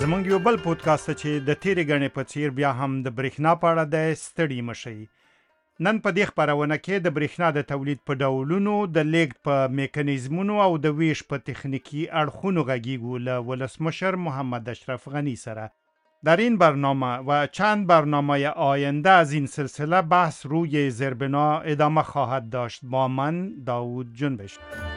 زمونږ یو بل پودکاسټ چې د تیرې غنې په څیر بیا هم د برېښنا په اړه د ستړي مشي. نن په دې خبرونه کې د برېښنا د تولید په ډولونو، د لیږد په میکانیزمونو او د ویش په تکنیکی اړخونو غږیږو له ولسمشر محمد اشرف غنی سره. در این برنامه و چند برنامه آینده از این سلسله بحث روی زیربنا ادامه خواهد داشت. با من داوود جنبش.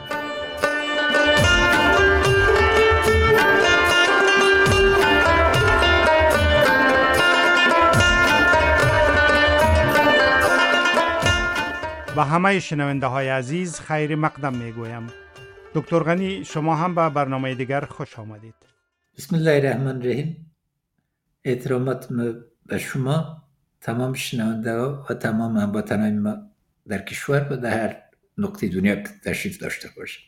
و همه شنونده های عزیز خیر مقدم میگویم. دکتر غنی، شما هم به برنامه دیگر خوش آمدید. بسم الله الرحمن الرحیم. احترامات به شما، تمام شنونده ها و تمام هموطنان ما در کشور و در هر نقطه دنیا که تشریف داشته باشه.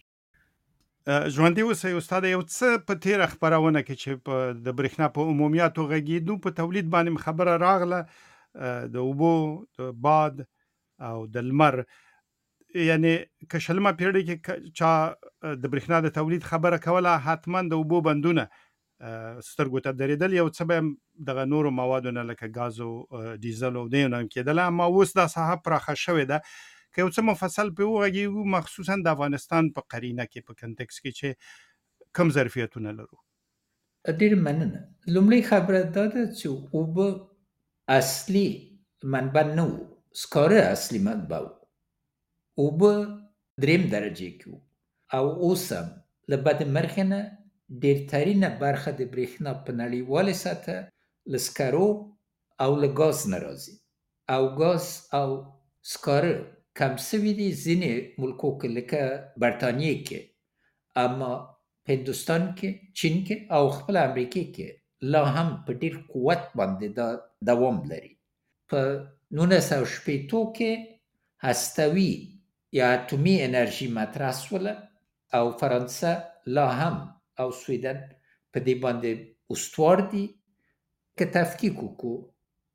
ژوندي اوسئ استاد. یو څه په تیر خبرونه کې چې د برېښنا په عمومیاتو غږیدو په تولید باندې خبره راغله، د اوبو، د باد او د لمر. یعنی که شلمه پیړۍ کې چا د برېښنا د تولید خبره کوله، حتما د اوبو بندونه سترګو ته درېدل، یو څه به دغه نورو موادو نه لکه ګاز او ډیزل او دې نه کېدل. اما اوس دا ساحه پراخه شوې ده. که یو څه مفصل په وغږیږو، مخصوصا د افغانستان په قرینه کې، په کنټکس کې چې کم ظرفیتونه لرو. ډېر مننه. لومړی خبره دا ده چې اوبه اصلي منبع نه و، سکاره اصلي منبع و. اوبه دریم درجه کې و او اوس هم له بد مرغه نه ډېرترینه برخه د برېښنا په نړیواله سطحه له سکرو او له ګاز نه راځي. او ګاز او سکاره کم سوي دي ځینې ملکو کې لکه برطانیې کې، اما په هندوستان کې، چین کې او خپل امریکې کې لا هم په ډېر قوت باندې دا دوام لري. په 1960 کې هستوي یا اتومي انرژي مطرح شوله او فرانسه لا هم او سویدن په دې باندې استوار دي که تفکیک وکړو.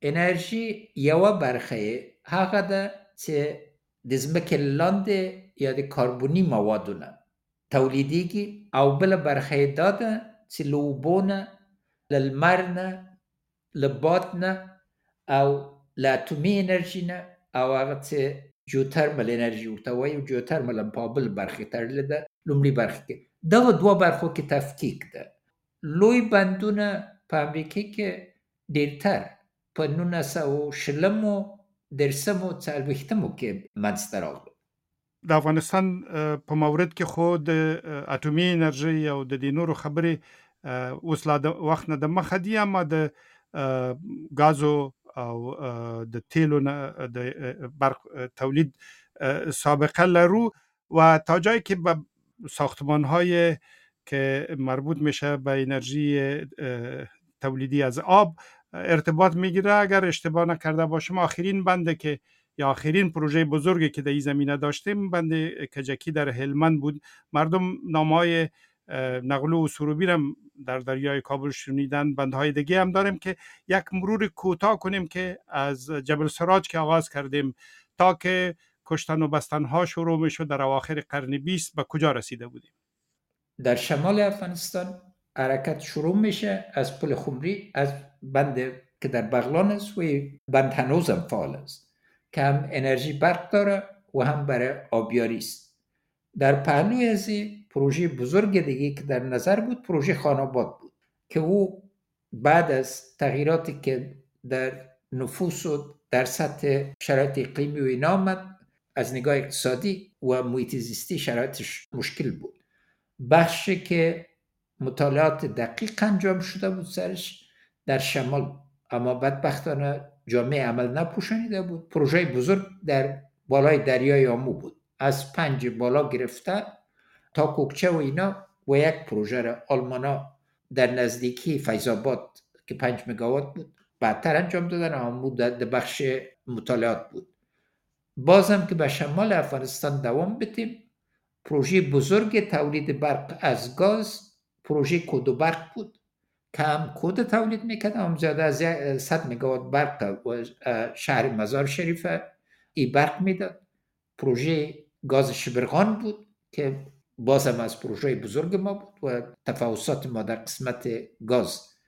انرژي یوه برخه هغه ده چې د ځمکې لاندې یا د کاربوني موادو نه تولیدیږي، او بله برخه دا ده چې له اوبو نه، له لمر نه، له باد نه او له اتومي انرژي نه، او هغه چې جیوترمل انرژي ورته وایي، جیوترمل هم په بل برخې تړلې ده. لومړي برخه کې دغه دوه برخو کې تفکیک ده. لوی بندونه په امریکا کې ډېرتر په 1940 درسمو 40 کې منځته راغلل. د افغانستان په مورد کې خو د اټومي انرژي او د دې نورو خبرې اوس لا د وخت نه د مخه دي، اما د ګازو او د تیلو نه د برق تولید سابقه لرو و تا جایی که به ساختمان‌های که مربوط میشه به انرژی تولیدی از آب ارتباط میگیره. اگر اشتباه نکرده باشم آخرین بنده که یا آخرین پروژه بزرگی که در این زمینه داشتیم بند کجکی در هلمند بود. مردم نامهای نقلو و سروبی هم در دریای کابل شنیدن. بندهای دیگه هم داریم که یک مرور کوتاه کنیم که از جبل سراج که آغاز کردیم تا که کشتن و بستن ها شروع می شد در اواخر قرن 20 به کجا رسیده بودیم؟ در شمال افغانستان حرکت شروع میشه از پل خمری، از بند که در بغلان است و بند هنوز هم فعال است که هم انرژی برق داره و هم برای آبیاری است. در پهلوی از پروژه بزرگ دیگه که در نظر بود پروژه خاناباد بود که او بعد از تغییراتی که در نفوس و در سطح شرایط اقلیمی و اینا آمد، از نگاه اقتصادی و محیط زیستی شرایطش مشکل بود. بخشی که مطالعات دقیق انجام شده بود سرش در شمال، اما بدبختانه جامعه عمل نپوشانیده بود. پروژه بزرگ در بالای دریای آمو بود، از 5 بالا گرفته تا کوکچه و اینا، و یک پروژه را آلمانا در نزدیکی فیض‌آباد که 5 مگاوات بود بعدتر انجام دادن. آمو در بخش مطالعات بود. بازم که به شمال افغانستان دوام بدیم، پروژه بزرگ تولید برق از گاز پروژه کود و برق بود که هم کود تولید میکرد، هم زیاده از 100 مگاوات برق و شهر مزار شریف ای برق میداد. پروژه گاز شبرغان بود که بازم از پروژه بزرگ ما بود و تفاوتات ما در قسمت گاز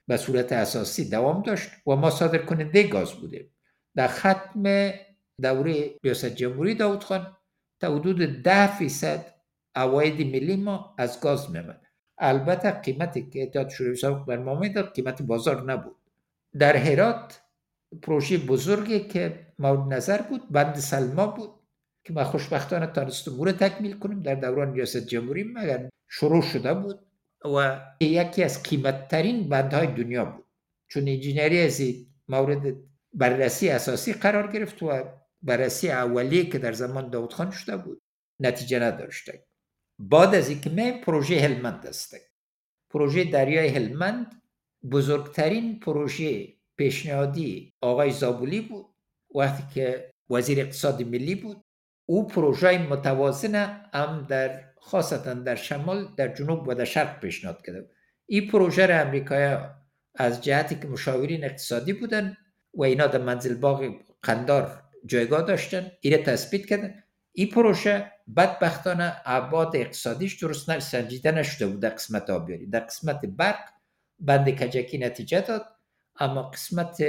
به صورت اساسی دوام داشت و ما صادر کننده گاز بودیم. در ختم دوره ریاست جمهوری داود خان تا حدود 10% عواید ملی ما از گاز می‌آمد. البته قیمتی که اتحاد شوروی سابق بر ما میداد قیمت بازار نبود. در هرات پروژه بزرگی که مورد نظر بود بند سلما بود که ما خوشبختانه تانستیم او را تکمیل کنیم در دوران ریاست جمهوری، مگر شروع شده بود و یکی از قیمتترین بندهای دنیا بود، چون انجینری از مورد بررسی اساسی قرار گرفت و بررسی اولیه که در زمان داود خان شده بود نتیجه نداشته. بعد از اینکه پروژه هلمند است، پروژه دریای هلمند بزرگترین پروژه پیشنهادی آقای زابلی بود وقتی که وزیر اقتصاد ملی بود. او پروژه متوازن هم در خاصتا در شمال، در جنوب و در شرق پیشنهاد کرده. این پروژه را امریکایی‌ها از جهتی که مشاورین اقتصادی بودن و اینا در منزل باغ قندار جایگاه داشتن این تثبیت کردن. این پروژه بدبختانه ابعاد اقتصادیش درست سنجیده نشده بود. در قسمت آبیاری، در قسمت برق بند کجکی نتیجه داد، اما قسمت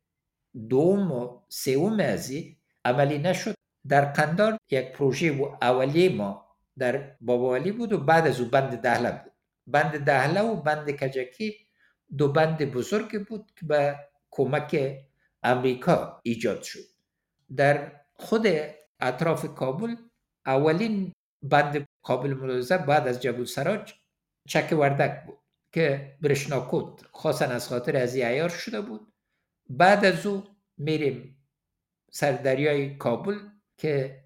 دوم و سوم از عملی نشد. در قندار یک پروژه اولیه ما در باباولی بود و بعد از او بند دهله بود. بند دهله و بند کجکی دو بند بزرگ بود که به کمک امریکا ایجاد شد. در خود اطراف کابل اولین بند قابل ملاحظه بعد از جبل سراج چک وردک بود که برشناکوت خاصا از خاطر از عیار شده بود. بعد از او میریم سردریای کابل که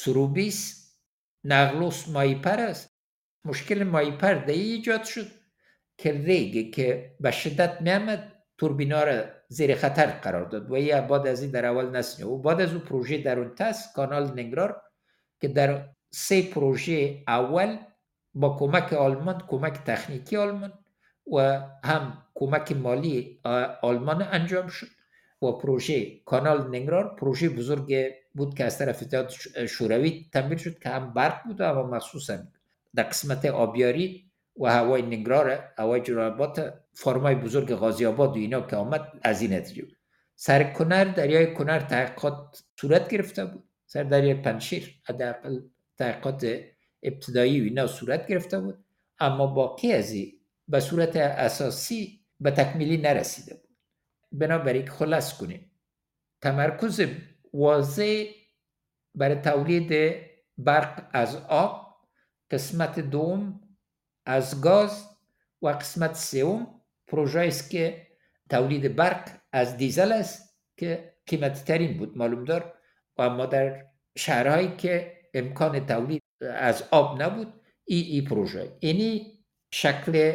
سروبیس، نغلوس، مایپر است. مشکل مایپر در ایجاد شد که ریگی که به شدت میامد توربینا را زیر خطر قرار داد و یا بعد از این در اول نسنه و بعد از او پروژه درونتاس کانال ننگرار که در 3 پروژه اول با کمک آلمان، کمک تکنیکی آلمان و هم کمک مالی آلمان انجام شد و پروژه کانال ننگرار پروژه بزرگ بود که از طرف اتحاد شوروی تمویل شد که هم برق بود و مخصوصا در قسمت آبیاری و هوای ننگرار، هوای جلال‌آباد، فرمای بزرگ غازی آباد و اینا که آمد از این نتیجه بود. سر کنر، دریای کنر تحقیقات صورت گرفته بود. سر دریای پنشیر حداقل تحقیقات ابتدایی و اینا صورت گرفته بود، اما باقی از این به صورت اساسی به تکمیلی نرسیده بود. بنابراین خلاص کنیم تمرکز واضح برای تولید برق از آب، قسمت دوم از گاز و قسمت سوم پروژه است که تولید برق از دیزل است که قیمتی ترین بود معلوم دار، و اما در شهرهایی که امکان تولید از آب نبود این پروژه اینی شکل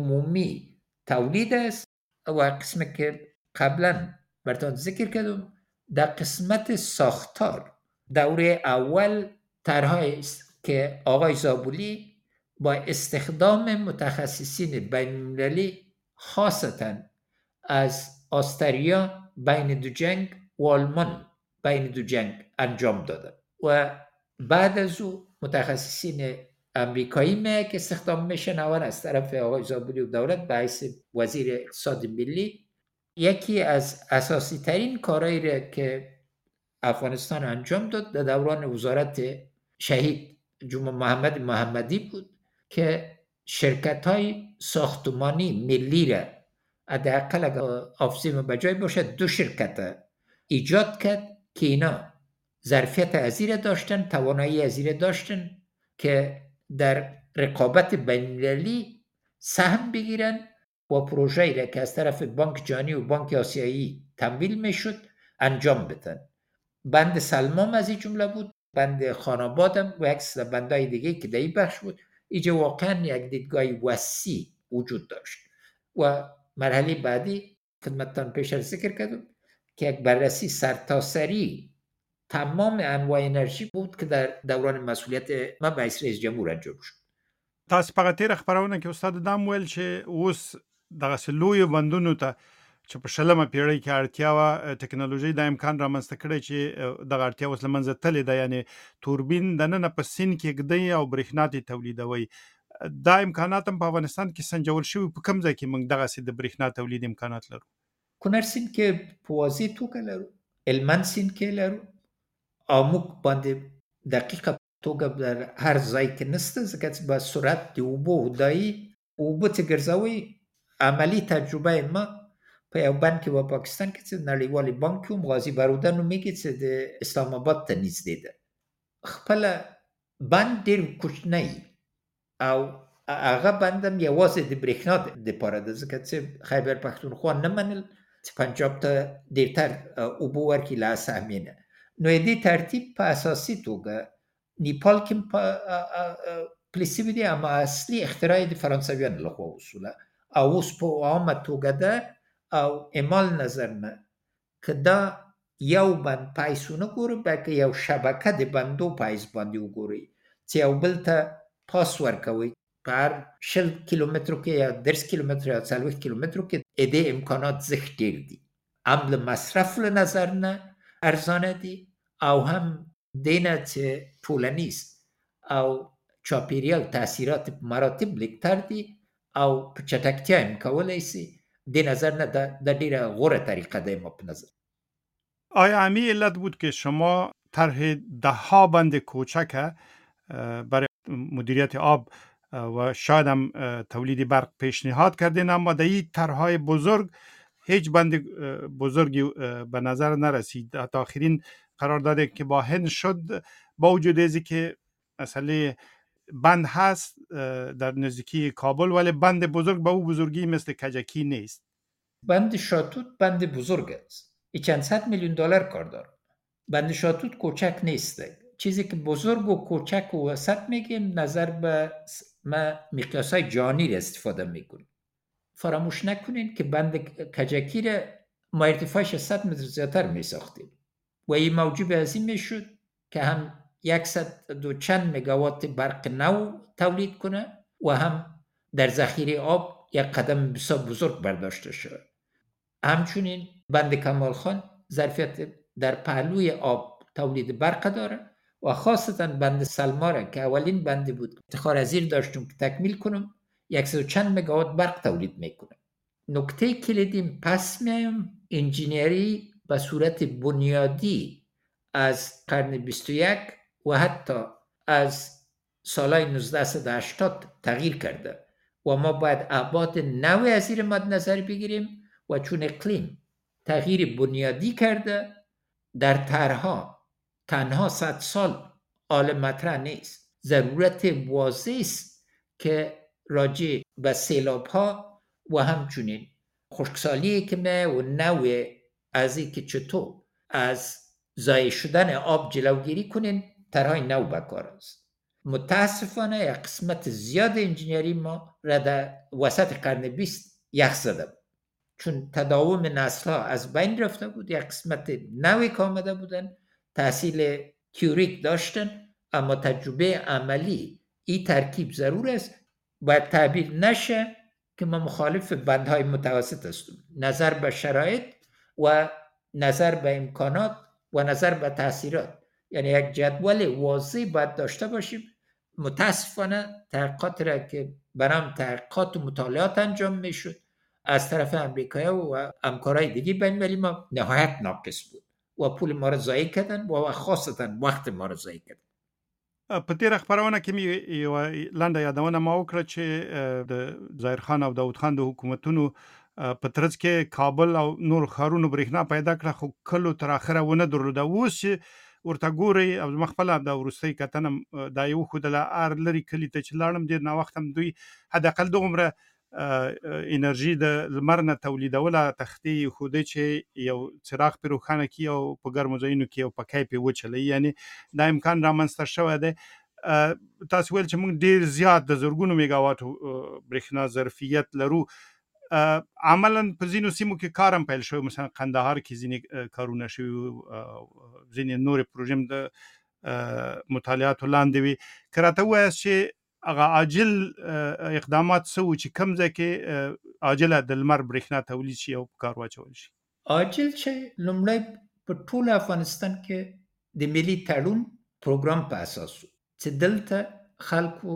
عمومی تولید است. و قسمت که قبلا براتون ذکر کردم در قسمت ساختار دوره اول طرحی است که آقای زابلی با استخدام متخصصین بین‌المللی خاصتا از آستریا بین دو جنگ و آلمان بین دو جنگ انجام داده و بعد از او متخصصین امریکایی که استخدام میشن اول از طرف آقای زابلی و دولت به حیث وزیر اقتصاد ملی. یکی از اساسی ترین کارهایی که افغانستان انجام داد در دوران وزارت شهید جمعه محمد محمدی بود که شرکت‌های ساختمانی ملی را حداقل اگر آفزیم بجای باشه 2 شرکت ایجاد کرد که اینا ظرفیت ازیر داشتن، توانایی ازیر داشتن که در رقابت بین‌المللی سهم بگیرن و پروژه‌ای را که از طرف بانک جهانی و بانک آسیایی تمویل میشد انجام بدن. بند سلمام از این جمله بود، بند خانابادم و یک سری بندهای دیگه که در این بخش بود. اینجا واقعا یک دیدگاه وسیع وجود داشت و مرحله بعدی خدمتتان پیش ذکر کردم که یک بررسی سرتاسری تمام انواع انرژی بود که در دوران مسئولیت ما به حیث رئیس جمهور انجام شد. تاسو په تیر خبرونه کې استاد دام ویل چې اوس دغه لوی بندونو ته چې په شلمه پیړۍ کې اړتیا و ټکنالوژي د امکان رامنځته کړي چې دغه اړتیا اوس له منځه تللې ده، یعنی توربین دننه په سین کې ږدي او برېښنا ته تولیدوي. دا امکانات هم په افغانستان کې سنجول شوي په کوم ځای کې موږ دغسې د برېښنا تولید امکانات لرو؟ کونړ سیند کې په واضح توګه لرو، هلمند سیند کې لرو، او موږ باندې دقیقه توګه در هر ځای کې نشته، ځکه چې با سرعت د اوبو دایي اوبه چې ګرځوي. عملی تجربه ما په یو بند کې و پاکستان کې چې نړیوالي بانک کوم غازی باروده نومیږي چې د اسلام آباد ته نږدې ده. خپل بند ډېر کوچنی او هغه بندم یوازې د برېښنا دپاره ده، ځکه چې خیبر پښتونخوا نه منل چې پنجاب ته ډېرتر اوبه ورکړي له اسهمیې نه. نو د دې ترتیب په اساسي توګه نیپال کې پلي سوي دي، اما اصلي اختراع د فرانسویانو لخوا وسوله او اوس په عامه توګه ده. او اعمال نظر نه که دا یو بند په حیث ونه ګورو، بلکې یو شبکه د بندو په حیث باندې وګورئ چې یو بل ته پاس ورکوئ په هر 20 کیلومترو کې یا 10 کیلومتر یا 40 کیلومترو کې د امکانات زښت ډېر دي، هم له مصرف له نظر نه ارزانه دي او هم دینه چې ټولنیز او چاپیریال تاثیرات مراتب لږتر دي او په چټکتیا هم کولی شي. د نظر نه د ډیره غوره طریقه ده ما په نظر. آیا همین علت بود که شما طرح 10 بند کوچک برای مدیریت آب و شاید هم تولید برق پیشنهاد کردین، اما در این طرحهای بزرگ هیچ بند بزرگی به نظر نرسید؟ حتی آخرین قراردادی که با هند شد با وجود ازی که مسئله بند هست در نزدیکی کابل، ولی بند بزرگ به او بزرگی مثل کجکی نیست. بند شاتوت بند بزرگ است، چند صد میلیون دلار کار داره. بند شاتوت کوچک نیسته. چیزی که بزرگ و کوچک و وسط میگیم نظر به ما مقیاسای جهانی را استفاده میکنیم. فراموش نکنین که بند کجکی را ما ارتفاعش 100 متر زیادتر میساختیم و این موجب از این میشد که هم 100 و چند مگاوات برق نو تولید کنه و هم در ذخیره آب یک قدم بسیار بزرگ برداشته شد. همچنین بند کمال خان ظرفیت در پهلوی آب تولید برق داره و خاصتا بند سلماره که اولین بندی بود افتخار از این داشتم که تکمیل کنم 100 و چند مگاوات برق تولید میکنه. نکته کلیدی پس میایم انجینیری به صورت بنیادی از قرن 21 و حتی از سالهای 1980 تغییر کرده و ما باید ابعاد نوی از این مد نظر بگیریم و چون اقلیم تغییر بنیادی کرده در طرحها تنها 100 سال آل مطرح نیست. ضرورت واضح است که راجع به سیلاب ها و همچنین خشکسالی که و نوع از این که چطور از ضایع شدن آب جلوگیری کنین طرحهای نو بکار است. متاسفانه یک قسمت زیاد انجینیری ما را در وسط قرن 20 یخ زده بود، چون تداوم نسل ها از بین رفته بود. یک قسمت نوی که آمده بودن تحصیل تیوریک داشتن، اما تجربه عملی این ترکیب ضرور است. باید تعبیر نشه که ما مخالف بندهای متوسط هستیم. نظر به شرایط و نظر به امکانات و نظر به تاثیرات، یعنی یک جدول واضح باید داشته باشیم. متاسفانه تحقیقات را که برام تحقیقات و مطالعات انجام میشد از طرف امریکایی و همکارای دیگه بین المللی ما نهایت ناقص بود و پول ما را ضایع کردن و خاصتا وقت ما را ضایع کردن. په تیره خبرونه کې مې یو لنډه یادونه ما وکړه چې د ظاهر خان او داود خان د حکومتونو په ترڅ کې کابل او نور ښارونو برېښنا پیدا کړه، خو کلو تر اخره ونه درلوده. اوس چې ورته ګورئ او زما خپله د وروستۍ کتنه دا یې وښودله، هر لرې کلي ته چې لاړم ډېر ناوخته هم دوی حداقل دغومره انرژي د لمر نه تولیدوله، تختې یې ښودی چې یو څراغ پرې روښانه کړي او په ګرمو ځایونو کې یو پکی پرې وچلوي. یعنې دا امکان رامنځته شوی دی. تاسو ویل چې موږ ډېر زیات د زرګونو میګاواتو برېښنا ظرفیت لرو. عملا په ځینو سیمو کې کار هم پیل شوی، مثلا قندهار کې ځینې کارونه شوي، ځینې نورې پروژې هم د مطالعاتو لاندې وي. که راته ووایاست چې هغه عاجل اقدامات څه وو چې کوم ځای کې عاجله د لمر برېښنا تولید شي او په کار واچول شي؟ عاجل چې لومړی په ټول افغانستان کې د ملي تړون پروګرام په اساس چې دلته خلکو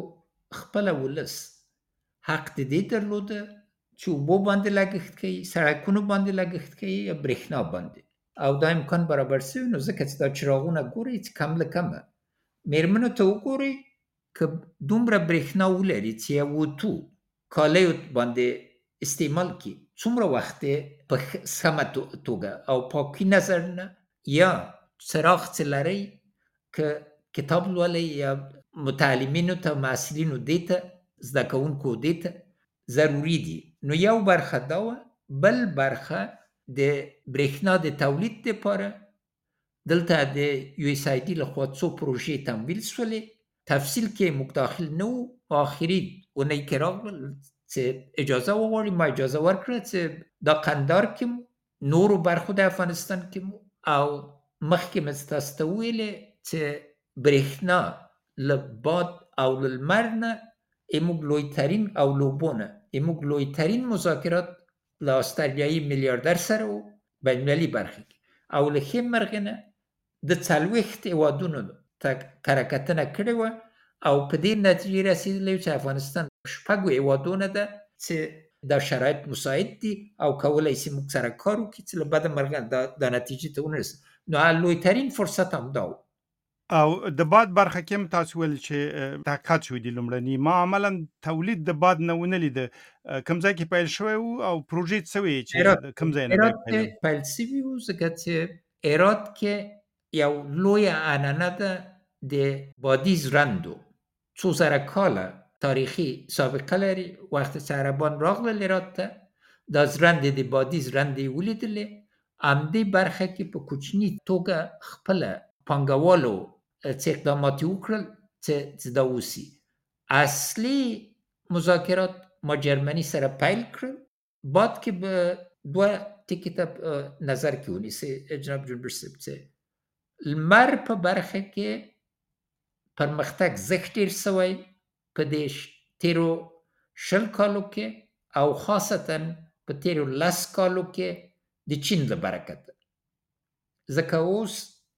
خپله ولس حق د دې درلوده چې اوبو باندې لګښت کوي، سړکونو باندې لګښت کوي یا برېښنا باندې، او دا امکان برابر شوی. نو ځکه چې دا چراغونه ګورئ چې کم له کمه مېرمنو ته وګورئ که دومره برېښنا ولري چې یو اوتو کالیو باندې استعمال کړي، څومره وخت په سمه توګه او پاکي نظر نه یا څراغ چې لرئ که کتاب لولئ یا متعلمینو ته محصلینو دې ته زده کوونکو دې ته ضروري دي. نو یو برخه دا وه، بل برخه د برېښنا د تولید دپاره دلته د USAID لخوا څو پروژې تمویل شولې. تفصیل کې موږ داخل نه وو. آخري اونۍ کې راغلل چې اجازه وغواړي، ما اجازه ورکړه چې دا قندهار کې مو، نورو برخو د افغانستان کې مو، او مخکې مې ستاسو ته ویلې چې برېښنا له باد او له لمر نه زموږ لویترین او له اوبو نه زموږ لویترین مذاکرات له استرالیایي میلیاردر سره وو بین المللي برخه کې، او له ښې مرغې نه د 40 هېوادونو ته کره کتنه کړې وه، او په دې نتیجې رسېدلی چې افغانستان 6 هېوادونه ده چې دا شرایط مساعد دي او کولی شي موږ سره کار وکړي چې له بده مرغه دا نتیجې ته ونرسو. نو لویترین فرصت هم دا و. او د باد برخه کې هم تاسو ویل چې تحقیقات شوي دي لومړني، ما عملا تولید د باد نه ونه لیده، کوم ځای کې پیل شوی و او پروژې څه وې چې کوم ځای نه پیل شوي و؟ ځکه چې هرات کې یو لویه عنعنه ده د بادي ژرندو، څو زره کاله تاریخي سابقه لري. وخت چې عربان راغلل هرات ته، دا ژرندې د بادي ژرندې ولیدلې. همدې برخه کې په کوچني توګه خپله پانګوالو څه اقدامات وکړل چې دا وسي. اصلي مذاکرات ما جرمني سره پیل کړل. باد کې به 2 ټکي ته نظر کې ونیسئ جناب جنبش صاحب، چې لمر په برخه کې پرمختګ زښت ډېر سوی په دې تیرو 20 کالو کې، او خاصتا په تیرو 10 کالو کې د چین له برکته. ځکه اوس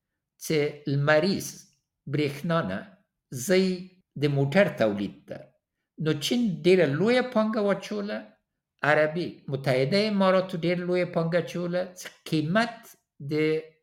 چې لمریز برېښنا نه ځئ د موټر تولید ته، نو چین ډېره لویه پانګه واچوله، عربي متحده اماراتو ډېر لویه پانګه اچوله چې قیمت د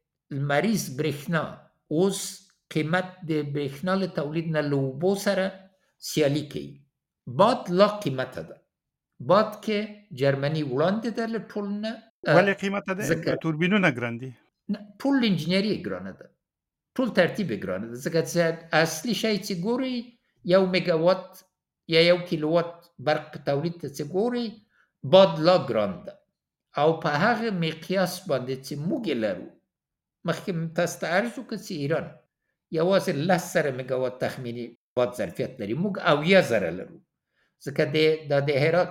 لمریز برېښنا اوس قیمت د برېښنا له تولید نه له اوبو سره سیالي کوي. باد لا قیمته ده. باد کې جرمني وړاندې ده له ټول نه. ولې قیمته ده؟ توربینونه ګران دي؟ ټول انجینري ګرانه ده، ټول ترتیب ګرانه ده، ځکه چې اصلي شی چې ګوري 1 میگاوات یا 1 کیلووات برق په تولید ته چې ګوري، باد لا ګران ده. او په هغه مقیاس باندې چې موږ لرو، مخکې تاسو ته عرض وکړ چې ایران یوازې 10 میگاوات تخمینی باد ظرفیت لري، موږ 80,000 لرو. ځکه د هرات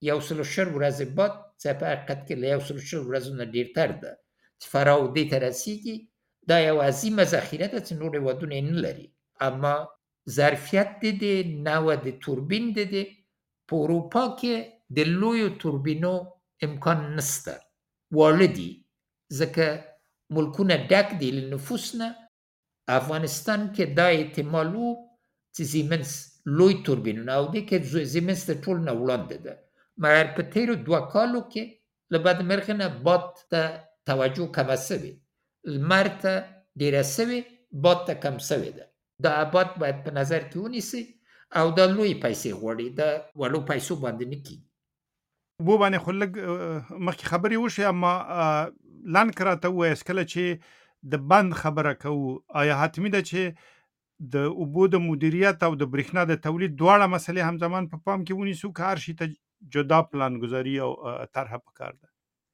100 ورځې باد چې په حقیقت کې له 100 ورځو نه ډېرتر ده چې فراه دې ته رسېږي، دا یو عظیمه ذخیره ده چې نور هېوادونه یې نه لري. اما ظرفیت د نوع د توربین د په اروپا کې د لویو توربینو امکان نشته، واړه دي، ځکه ملکونه ډک دي له نفوس نه. افغانستان کې دا احتمال و چې زیمنس لوی توربینونه، او دې کې زیمنس د ټول نه وړاندې ده، مګر په تیرو 2 کالو کې له بده مرغه نه باد ته توجه کمه سوې، لمر ته ډېره سوې، باد ته کم سوې ده. دا باد باید په نظر کې ونیسئ، او دا لوی پیسې غواړي، دا وړو پیسو باندې نه کېږي. اوبو باندې خو لږ مخکې خبرې وشوې، اما لاندې راته ووایاست کله چې د بند خبره کوو، آیا حتمي ده چې د اوبو د مدیریت او د برېښنا د تولید دواړه مسئلې همزمان په پام کې ونیسو، که هر شي ته جدا پلانګذاري او طرحه پکار ده؟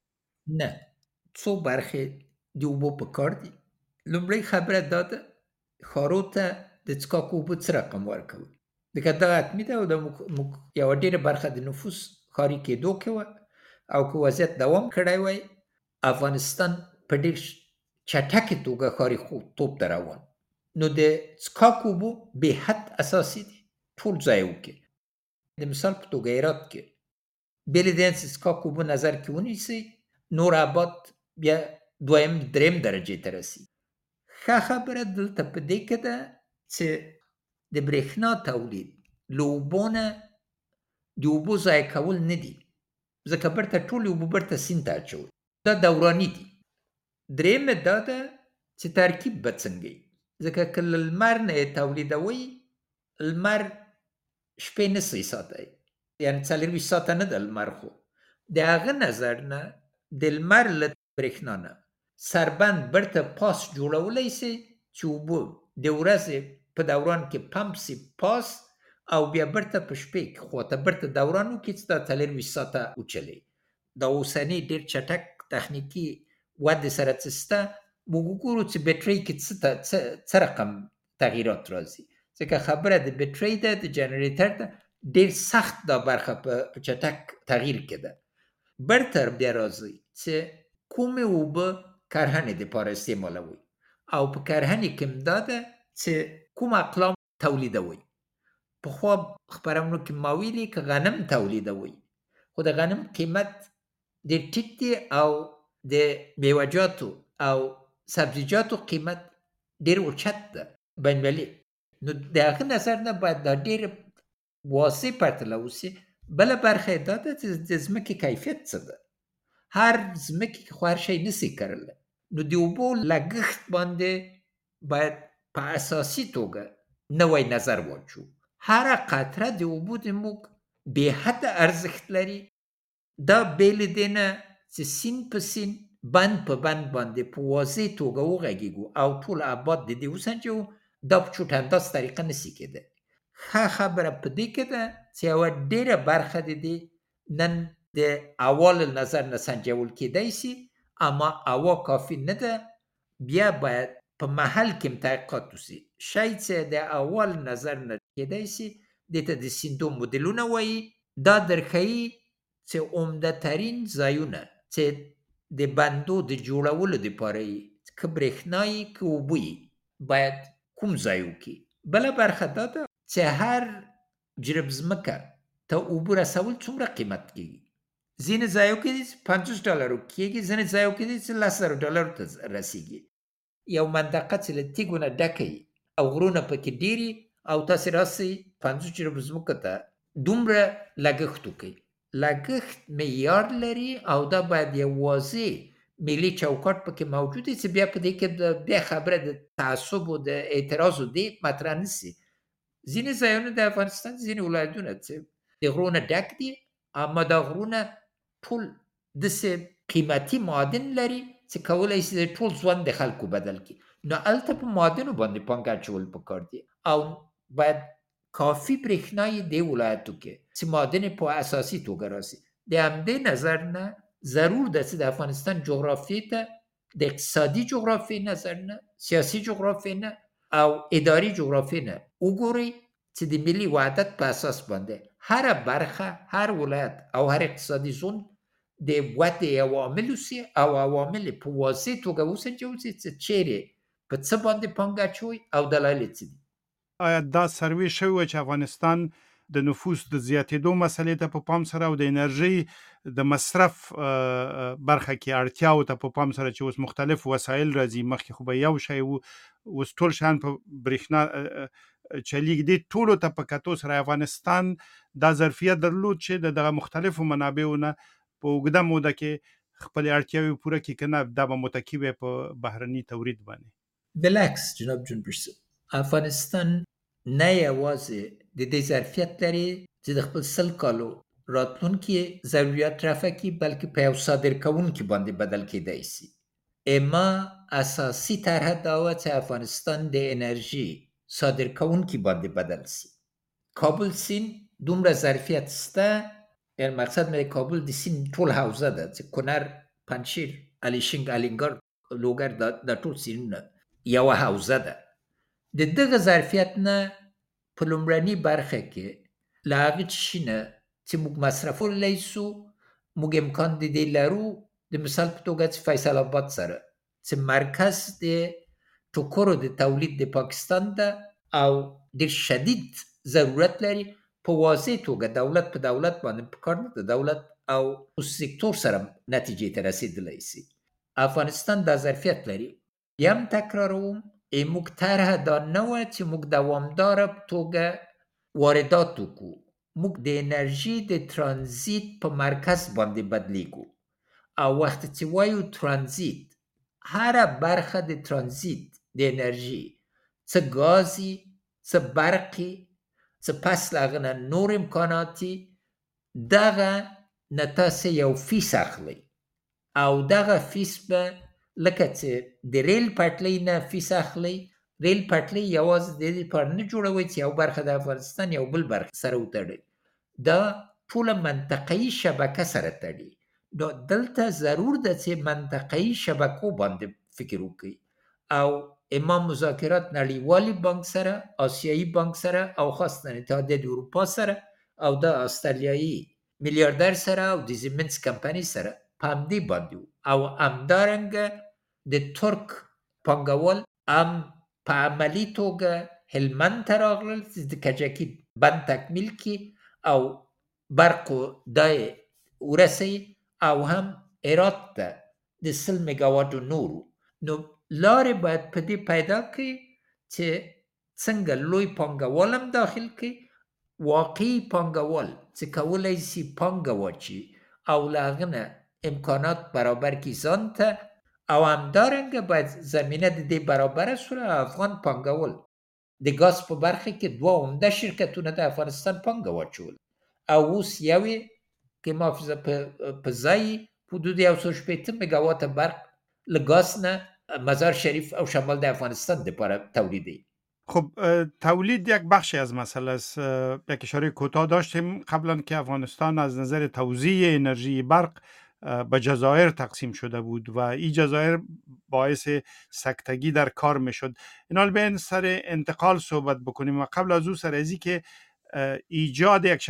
نه، څو برخې د اوبو پکار دي. لومړی خبره دا ده ښارو ته د څښاک اوبو څه رقم ورکوي. ځکه دا حتمي ده، او د موږ یوه ډېره برخه د نفوس ښاري کېدو کې وه، او که وضعیت دوام کړی وای، افغانستان په ډېر چټکې توګه ښاري توب ته روان. نو د څښاک اوبو بې حد اساسي دي ټول ځایو کې. د مثال په توګه هرات کې بې له دې چې څښاک اوبو نظر کې ونیسئ، نور آباد بیا 2م 3م درجې ته رسي. ښه خبره دلته په دې کې ده چې د برېښنا تولید له اوبو نه د اوبو ضایع کول نه دي، ځکه برته ټولې اوبه برته سیند ته اچوي، دا دوراني دي. درېیمه دا ده چې ترکیب به څنګه وي، ځکه که له لمر نه یې تولیدوئ، لمر شپې نسئ ساتی، یعنې 4 ساعته نه ده لمر، خو د هغه نظر نه د لمر له برېښنا نه سربند برته پاس جوړولی سي چې اوبه د ورځې په دوران کې پمپ سي پاس، او بیا برته په شپې کې خواته برته دوران وکړي چې دا 4 ساعته وچلي. دا اوسنی ډېر چټک تخنیکي ودې سره څه شته، موږ وګورو چې بټرۍ کې څه رقم تغییرات راځي، ځکه خبره د بټرۍ ده، د جنریټر ده، ډېر سخت دا برخه په چټک تغییر کې ده. برتر بیا راځي چې کومې اوبه کرهنې دپاره استعمالوي، او په کرهنې کې هم دا ده چې کوم اقلام تولیدوي. پخوا خپرونو کې ما ویلي که غنم تولیدوي، خو د غنم قیمت ډېر ټیټ دی، او د میوه‌جاتو او سبزیجاتو قیمت ډېر اوچت ده بین‌المللي. نو د هغه نظر نه باید دا ډېر واضح پرتله وسي. بله برخه دا ده چې د ځمکې کیفیت څه ده. هر ځمکې کې خو هر شی نسي کرلی، نو د اوبو لګښت باندې باید په اساسي توګه نوی نظر واچو. هره قطره د اوبو د موږ بې حده ارزښت لري. دا بې له دې نه چې سیند په سیند، بند په بند باندې په واضح توګه وغږیږو او ټول ابعاد د دې وسنجوو، دا په چوټ انداز طریقه نسي کېدی. ښه خبره په دې کې ده چې یوه ډېره برخه د دې نن د اول نظر نه سنجول کېدی سي، اما هوا کافي نه ده. بیا باید په محل کې هم تحقیقات وسي. شی چې د اول نظر نه کېدی سي، دې ته د سیندو مدلونه وایي. دا درښیي چې عمده ترین ځایونه چې د بندو د جوړولو دپاره یې، که برېښنا یي که اوبه یي، باید کوم ځای وکړي. بله برخه دا ده چې هر جرب ځمکه ته اوبه رسول څومره قیمت کېږي. ځینې ځایو کې دي چې $50 کېږي، ځینې ځایو کې دي چې $10,000 ته رسېږي. یو منطقه چې له تیږو نه ډکه وي او غرونه پکې ډېر وي، او تاسې راسئ 50 جربو ځمکو ته دومره لګښت وکړئ. لګښت معیار لري، او دا باید یو واضح ملي چوکاټ پکې موجود وي چې بیا په دې کې بیا خبره د تعصب و د اعتراض و دې مطرح نه سي. ځینې ځایونه د افغانستان ځینې ولایتونه چې د غرونه ډک دي، اما دا غرونه ټول داسې قیمتي معادن لري چې کولی شي د ټول ژوند د خلکو بدل کړي. نو هلته په معادنو باندې پانګه اچول پکار دي، او باید کافي برېښنا یې دې ولایتو کې چې معادن په اساسي توګه راسي. د همدې نظر نه ضرور ده چې د افغانستان جغرافیې ته د اقتصادي جغرافیې نظر نه، سیاسي جغرافیې نه او اداري جغرافیې نه وګورئ چې د ملي وحدت په اساس باندې هره برخه، هر ولایت او هر اقتصادي زون د ودې عوامل وسي، او عوامل په واضح توګه وسنجول سي چې چیرې په څه باندې پانګه اچوي او دلایل یې څه دي. آیا دا سروې شوې وه چې افغانستان د نفوس د زیاتېدو مسلې ته په پام سره او د انرژۍ د مصرف برخه کې اړتیاو ته په پام سره چې اوس مختلف وسایل راځي، مخکې خو به یو شی و، اوس ټول شیان په برېښنا چلیږي، دې ټولو ته په کتو سره افغانستان دا ظرفیت درلود چې د دغه مختلفو منابعو نه په اوږده موده کې خپلې اړتیاوې پوره کړي، که نه دا به متکي وی په بهرني تولید باندې؟ بالعکس جناب جنبش صاحب، افغانستان نه یوازې د دې ظرفیت لري چې د خپل 100 کالو راتلونکي ضرورت رفع کړي، بلکې په یو صادر کوونکي باندې بدل کېدی سي. اما اساسي طرح دا وه چې افغانستان د انرژي صادر کوونکي باندې بدل سي. کابل سیند دومره ظرفیت شته، یعنې مقصد مې د کابل د سیند ټول حوزه ده چې کونړ، پنجشیر، الیشنګ، الینګار، لوګر، دا ټول سیندونه یوه حوزه ده. د دغه ظرفیت نه په لومړني برخه کې له هغه شي نه چې موږ مصرفولی سو، موږ امکان د دې لرو. د مثال په توګه چې فیصل آباد سره چې مرکز د ټوکرو د تولید د پاکستان ده او ډېر شدید ضرورت لري، په واضح توګه دولت په دولت باندې پکار نه ده، دولت او سکتور سره نتیجې ته رسېدلی سي. افغانستان دا ظرفیت لري. یم تکراروم، موږ طرح دا نه وه چې موږ دوامداره په توګه وارداتو کو موږ د انرژي د ترانزیت په مرکز باندې بدلیږو او وخت چې وایو ترانزیت هر برخه د ترانزیت د انرژي څه غازي څه برقي څه پس لاغنه نور امکاناتی دغه نتاسه یو فیس اخلي او دغه فیس به لکه چې د ریل پټلۍ نه فیس اخلي ریل پټلۍ یوازې د دې پر نه جوړوي چې یو برخه د افغانستان یو بل برخه سره وتړي دا ټوله منطقه‌ایي شبکه سره تړي نو دلته ضرور ده چې منطقه‌ایي شبکو باندې فکر وکړي او امام مذاکرات نړیوالي بانک سره آسیایي بانک سره او خاصه اتحادیه د اروپا سره او د استرالیایي میلیاردر سره او د زیمنس کمپنی سره پامدی باندې او همدارنګه د ترک پانګوال په عملی توګه هلمند ته راغلل چې د کجکي بند تکمیل کی او برقو دای ورسی او هم هرات ته د 100 میگاواتو نورو نو لارې باید په دې پیدا کړي چې څنګه لوی پانګوال هم داخل کړي واقعي پانګوال چې کولای شي پانګه واچي او لاغنه امکانات برابر کی ځان ته او همدارنګه باید زمینه د دې برابر سره افغان پانګوال د غاز په برخه کې دوه عمده شرکتونه د افغانستان پانګه واچول او اوس یوې که محافظه په ځای حدود 180 میگاوات برق له غاز نه مزار شریف او شمال د افغانستان لپاره تولیدی. خب تولید یک بخشی از مسئله است. یک اشاره کوتاه داشتیم قبلا که افغانستان از نظر توزیع انرژی برق به جزایر تقسیم شده بود و این جزایر باعث سکتگی در کار می شد. اینال بین سر انتقال صحبت بکنیم و قبل از او سر ازی که ایجاد یک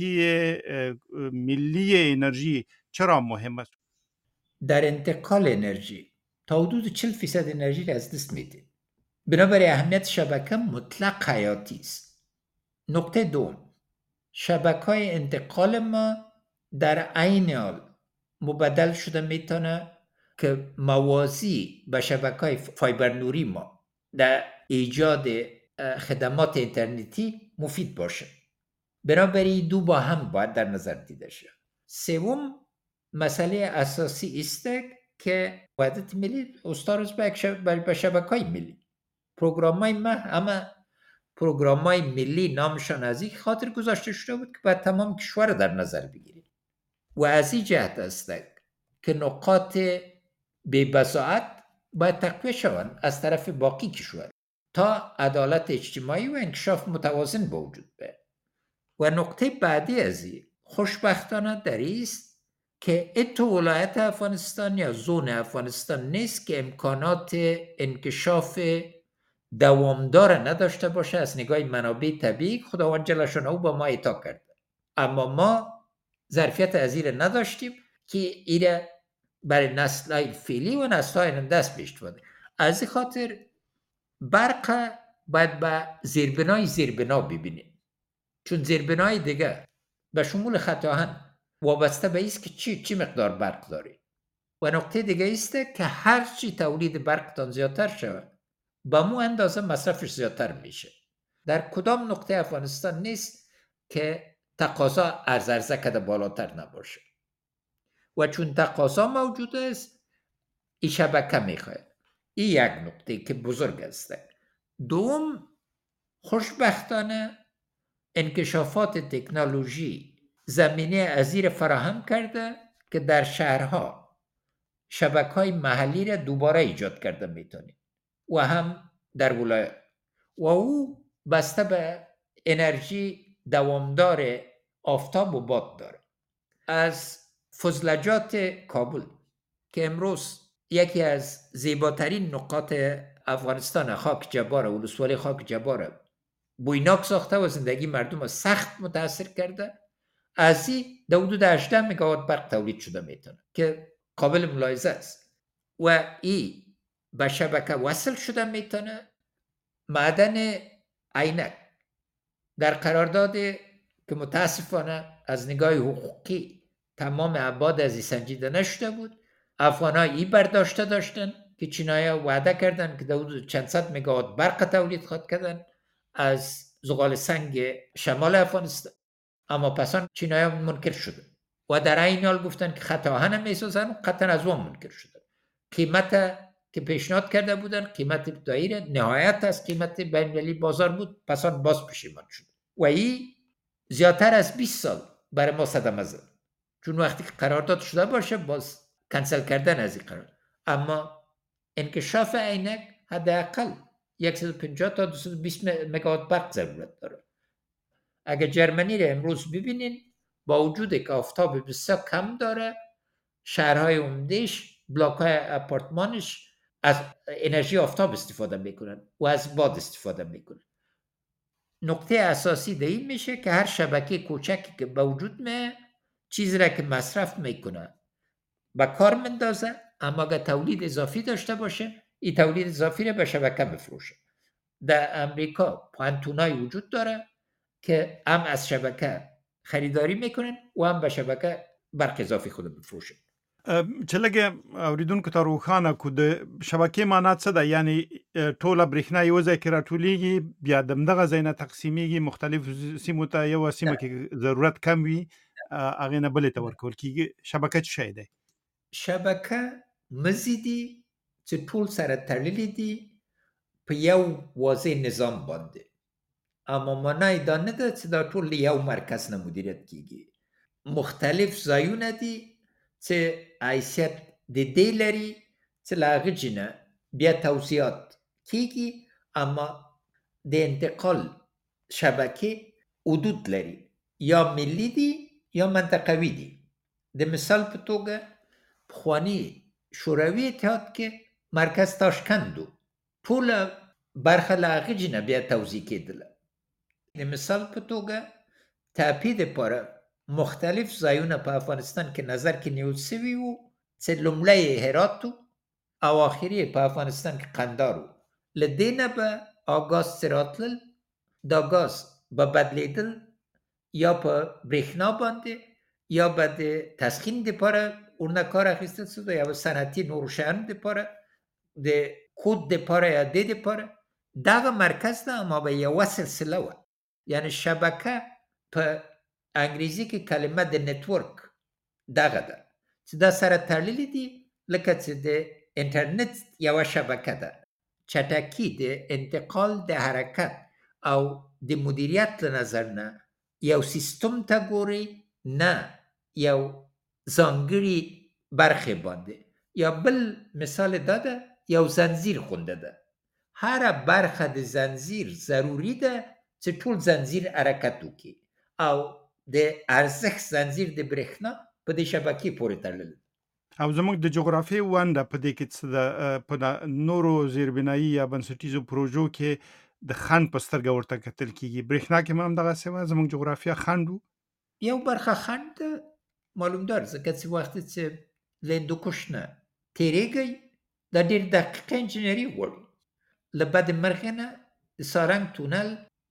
شبکه ملی انرژی چرا مهم است؟ در انتقال انرژی تا حدود 40% انرژی را از دست میده. بنابراین اهمیت شبکه مطلق حیاتی است. نکته دوم، شبکه‌های انتقال ما در عین حال مبدل شده میتونه که موازی به شبکه‌های فایبر نوری ما در ایجاد خدمات اینترنتی مفید باشه. بنابراین دو با هم باید در نظر دیده شد. سوم، مسئله اساسی است که وحدت ملی استارز به شبکه‌های ملی پروگرام‌های ما همه پروگرام‌های ملی نامشان از این خاطر گذاشته شده بود که باید تمام کشور در نظر بگیریم و از این جهت است که نقاط بی‌بضاعت باید تقویه شوند از طرف باقی کشور تا عدالت اجتماعی و انکشاف متوازن به وجود بیاید. و نقطه بعدی از این خوشبختانه در است که اتو ولایت افغانستان یا زون افغانستان نیست که امکانات انکشاف دوامدار نداشته باشه از نگاه منابع طبیعی. خداوند جل شانه با ما عطا کرده، اما ما ظرفیت از این نداشتیم که این برای نسل‌های فعلی و نسل‌های آینده دست پیش بده. از این خاطر برق باید به زیربنا ببینیم، چون زیربنای دیگه به شمول خط آهن وابسته به ایست که چی مقدار برق داری. و نکته دیگه است که هر چی تولید برقتان زیادتر شود با مو اندازه مصرفش زیادتر میشه. در کدام نقطه افغانستان نیست که تقاضا عرضه کده بالاتر نباشه و چون تقاضا موجود است این شبکه میخواد. این یک نقطه که بزرگ است. دوم، خوشبختانه انکشافات تکنولوژی زمینه ازیر فراهم کرده که در شهرها شبکه‌های محلی را دوباره ایجاد کرده میتونیم و هم در ولایت و او بسته به انرژی دوامدار آفتاب و باد داره. از فضلجات کابل که امروز یکی از زیباترین نقاط افغانستان، خاک جبار، ولسوالی خاک جبار، بویناک ساخته و زندگی مردم را سخت متاثر کرده. از این حدود 18 مگاوات برق تولید شده میتونه که قابل ملاحظه است و این به شبکه وصل شده میتونه. معدن عینک در قرارداد که متاسفانه از نگاه حقوقی تمام ابعاد از این سنجیده نشده بود، افغان‌ها این برداشته داشتن که چینایی‌ها وعده کردن که حدود چند صد مگاوات برق تولید خواهد کردن. از زغال سنگ شمال افغانستان، اما پسان چینایان منکر شده و در این حال گفتن که خط آهن هم میسازن، قطعا از وام منکر شده. قیمت که پیشنهاد کرده بودن قیمت ابتدایی نهایت از قیمت بین‌المللی بازار بود، پسان باز پشیمان شد و این زیادتر از 20 سال برای ما صدمه زد، چون وقتی که قرارداد شده باشه باز کنسل کردن از این قرار. اما انکشاف عینک حداقل 150 تا 220 مگاوات برق ضرورت داره. اگر جرمنی رو امروز ببینین، با وجود که آفتاب بسیار کم داره، شهرهای عمدهش، بلاک‌های آپارتمانش از انرژی آفتاب استفاده میکنن و از باد استفاده میکنن. نقطه اساسی در این میشه که هر شبکه کوچکی که به وجود میه چیزی را که مصرف میکنه به کار مندازه، اما اگر تولید اضافی داشته باشه این تولید اضافی را به شبکه بفروشه. در امریکا پانتونای وجود داره که هم از شبکه خریداری میکنن و هم به شبکه برق اضافی خود بفروشن. چې لږه اوریدونکو ته روښانه کو د شبکې معنا څه ده؟ یعنی ټوله برېښنا یو ځای کې راټولیږي، بیا دغه ځای نه تقسیمیږي مختلف سیمو ته، یو سیمه کې ضرورت کم وي هغې نه بلې ته ورکول کیږي. شبکه څه شی دی؟ شبکه مزي دي چې ټول سره تړلي دي په یو واضح نظام باندې، اما معنی دا نه ده چې دا ټول له یو مرکز نه مدیریت کیږي. مختلف ځایونه دي چې حیثیت د دې لري چې له هغه جنه بیا توزیعات کیږي، اما د انتقال شبکه حدود لري، یا ملی دي یا منطقوي دي. د مثال په توګه پخوانی شوروي اتحاد کې مرکز تاشکند و، ټوله برخه له هغه جنه بیا توزیع کېدله. د مثال په توګه ټاپي دپاره مختلف ځایونه په افغانستان کې نظر کې نیول سوي وو چې لومړی هرات او آخري په افغانستان کې قندهار و. له دې نه به ګاز چې راتلل، دا ګاز به بدلېدل یا په برېښنا باندې، یا به د تسخین دپاره ورنه کار اخیستل شده، یا به صنعتي نورو شیانو دپاره، د کود دپاره یا دې دپاره. دغه مرکز ده، اما به یوه سلسله وه. یعنی شبکه په انګریزي کې کلمه د نتورک دغه ده چې دا سره تړلي دي، لکه چې د انټرنټ یوه شبکه ده. چټکي د انتقال د حرکت او د مدیریت له نظر نه یو سیستم ته ګوري، نه یو ځانګړي برخې باندې. یا بل مثال دا ده، یو زنځیر غونده ده. هر برخه د زنځیر ضروري ده چې ټول زنځیر حرکت وکړي، او د ارزښت زنځیر د برېښنا په دې شبکې پورې تړلی. او زموږ د جغرافیې ونډه په دې کې څه ده؟ په نورو زیربنایي یا بنسټیزو پروژو کې د خنډ په سترګه ورته کتل کیږي. برېښنا کې هم همدغسې وه، زموږ جغرافیه خنډ و. یو برخه خنډ معلوم دار، ځکه چې وختي چې له هندوکش نه تېرېږئ دا ډېر دقیقه انجینري غواړي. له بد مرغه نه د سارنګ تونل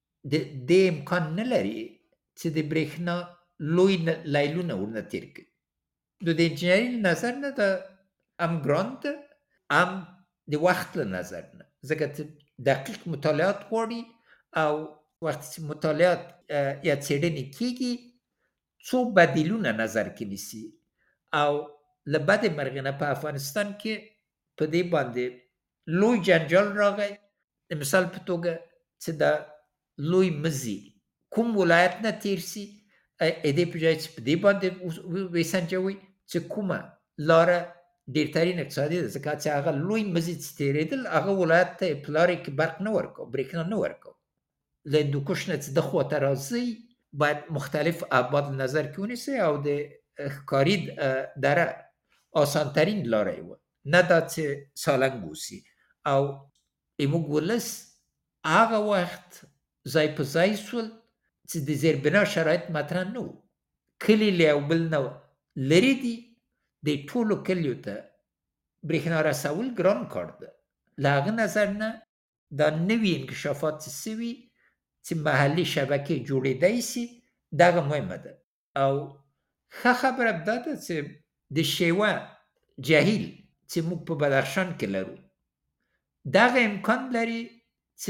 د امکان نه لري چې د برېښنا لوی لایلونه ورنه تېر کړي. د انجینري نظر نه دا هم ګران ده، هم د وخت له نظر نه، ځکه چې دقیق مطالعات غواړي، او وقتی چې مطالعات یا څېړنې کیږي څو بدیلونه نظر کې نیسي. او له بد مرغه نه په افغانستان کې په دې باندې لوی جنجال راغی. د مثال په توګه چې دا لوی مزي کوم ولایت نه تیر سي، دې په ځای چې په دې باندې وسنجوي چې کومه لاره ډېرترین اقتصادي ده، ځکه چې هغه لوی مزي چې تېرېدل هغه ولایت ته په لارې کې برق نه ورکو، برېښنا نه ورکو. له هندوکش نه چې د خواته راځئ باید مختلف ابعاد نظر کې ونیسئ، او د ښکاري دره آسانترین لاره یې وه، نه دا چې سالنګ اوسي. او زموږ ولس هغه وخت ځای په ځای شول چې د زیربنا شرایط مطرح نه وو. کلي له یو بل نه لرې دي، د ټولو کلیو ته برېښنا رسول ګران کار ده. له هغه نظر نه دا نوي انکشافات چې سوي چې محلي شبکې جوړېدی سي، دغه مهمه ده. او ښه خبره دا ده چې د شیوه جهیل چې موږ په بدخشان کې لرو، دغه امکان لري چې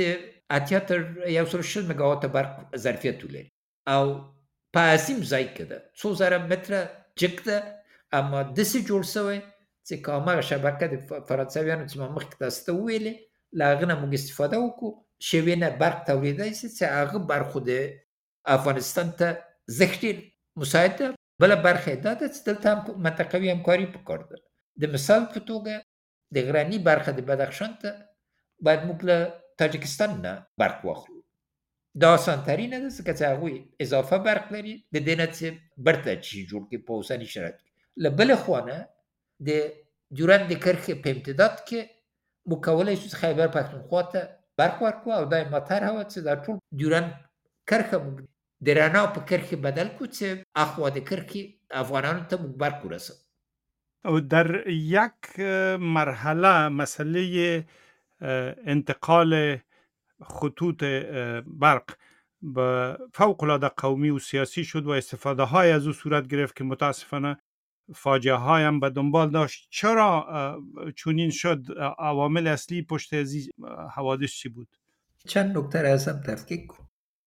اتیا تر 160 مگاوات برق ظرفیت لري او په عظیم ځای کې ده 2000 متره جګ ده اما داسې جوړ شوی چې کومه شبکه د فرانسویانو چې ما مخکې تاسو ته ویلې له هغه نه موږ استفاده وکړو شوی نه برق تولیدای شي چې هغه برخو د افغانستان ته زښتې مساعد ده بله برخه دا ده چې دلته هم منطقوي همکاري پکار ده د مثال په توګه د غرني برخه د بدخشان ته باید موږ له تاجکستان نه برق واخلو دا آسانترینه ده ځکه چې هغوی اضافه برق لري د دې نه چې برته چی جوړ کړي په اوسني شرایط کې له بلې خوا نه د ډیورند د کرښې په امتداد کې موږ کولی شو چې خیبر پښتونخوا ته برق ورکړو او دا مطرحه وه چې دا ټول ډیورند کرښه موږ د رڼا په کرښې بدل کړو چې اخوا د کرښې افغانانو ته موږ برق ورسوو او در یک مرحله مسئله انتقال خطوط برق به فوق العاده قومی و سیاسی شد و استفاده های از او صورت گرفت که متاسفانه فاجعه های هم به دنبال داشت. چرا چنین شد؟ عوامل اصلی پشت از حوادث چی بود؟ چند نکته را ازم تفکیک کن.